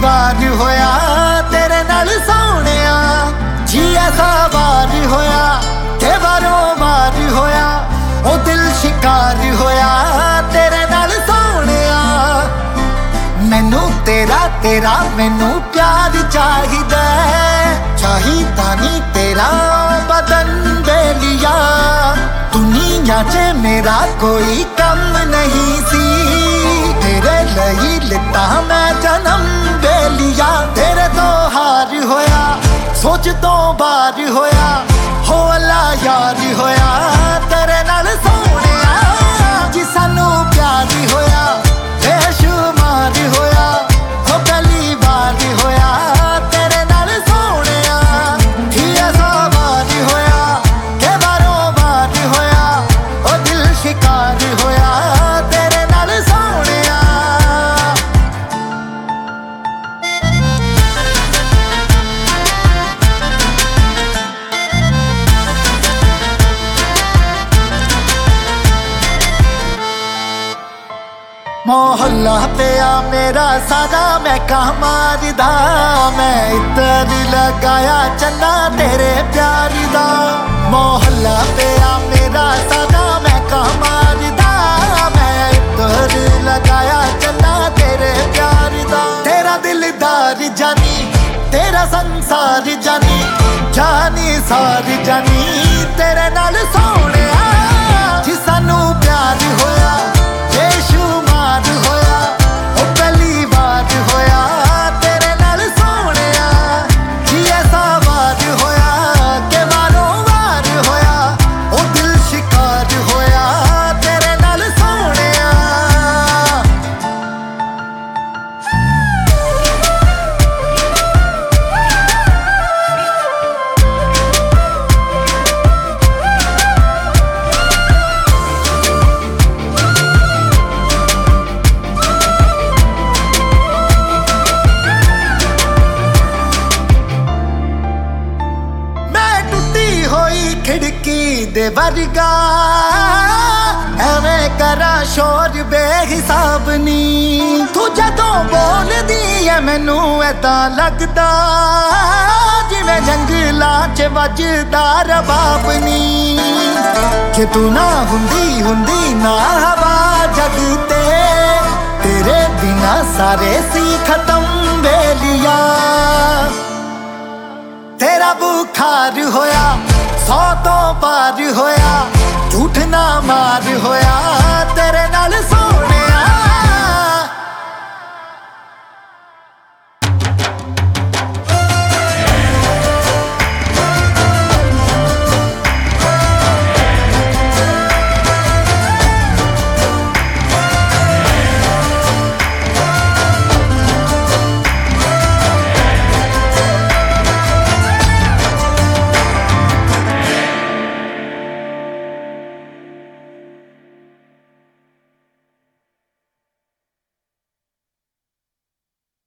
ਵਾਰ ਹੋਇਆ ਤੇਰੇ ਨਾਲ ਸੋਹਣਿਆ ਜੀ ਐਸਾ ਵਾਰ ਹੋਇਆ ਕਿ ਵਾਰੋਂ ਵਾਰ ਹੋਇਆ ਉਹ ਦਿਲ ਸ਼ਿਕਾਰ ਹੋਇਆ ਤੇਰੇ ਨਾਲ ਸੋਹਣਿਆ ਮੈਨੂੰ ਤੇਰਾ ਮੈਨੂੰ ਪਿਆਰ ਚਾਹੀਦਾ ਚਾਹੀਦਾ ਨਹੀਂ ਤੇਰਾ ਬਦਨ ਬੇਲੀਆ ਦੁਨੀਆ 'ਚ ਮੇਰਾ ਕੋਈ ਕੰਮ ਨਹੀਂ ਸੀ ਤੇਰੇ ਲਈ ਲਿੱਤਾ ਮੈਂ ਜਨਮ ਬੇਲੀਆ ਤੇਰੇ ਤੋਂ ਹਾਰ ਹੋਇਆ ਸੋਚ ਤੋਂ ਬਾਹਰ ਹੋਇਆ ਹੋ ਅੱਲਾ ਯਾਰ ਹੋਇਆ ਤੇਰੇ ਨਾਲ ਸੋਹਣਿਆ ਜੀ ਸਾਨੂੰ ਪਿਆਰ ਹੋਇਆ ਬੇਸ਼ੁਮਾਰ ਹੋਇਆ ਹੋ ਪਹਿਲੀ ਵਾਰ ਹੋਇਆ ਤੇਰੇ ਨਾਲ ਸੋਹਣਿਆ ਹੀ ਐਸਾ ਵਾਰ ਹੋਇਆ ਕਿ ਵਾਰੋਂ ਵਾਰ ਹੋਇਆ ਉਹ ਦਿਲ ਸ਼ਿਕਾਰ ਹੋਇਆ ਤੇਰੇ ਨਾਲ ਸੋਹਣਿਆ मोहल्ला पिया मेरा सारा मैं कहाँ मारदा मैं इतर लगाया चन्ना तेरे प्यार दा मोहल्ला पिया मेरा सारा मैं कहाँ मारदा मैं इतर लगाया चन्ना तेरे प्यार दा तेरा दिलदार जानी तेरा संसार जानी जानी सारी जानी तेरे नाल सोहणिया जी सानू प्यार होया बेशुमार होया ओ पहली बार होया तेरे नाल सोहणिया जी ऐसा वार होया कि वारों वार होया ओ दिल शिकार होया तेरे नाल सोहणिया खिड़की दे वर्गा एवें करा शोर बेहिसाब नी तू जदों बोलदी है मैनू ऐदां लगदा जिवें जंगलां च वजदा रबाब नी कि तू ना हुंदी ना हवा जग ते तेरे बिना सारे सी खत्म बेलिया तेरा बुखार होया 100 तो पार होया झूठ ना मार होया तेरे नाल सोहणिया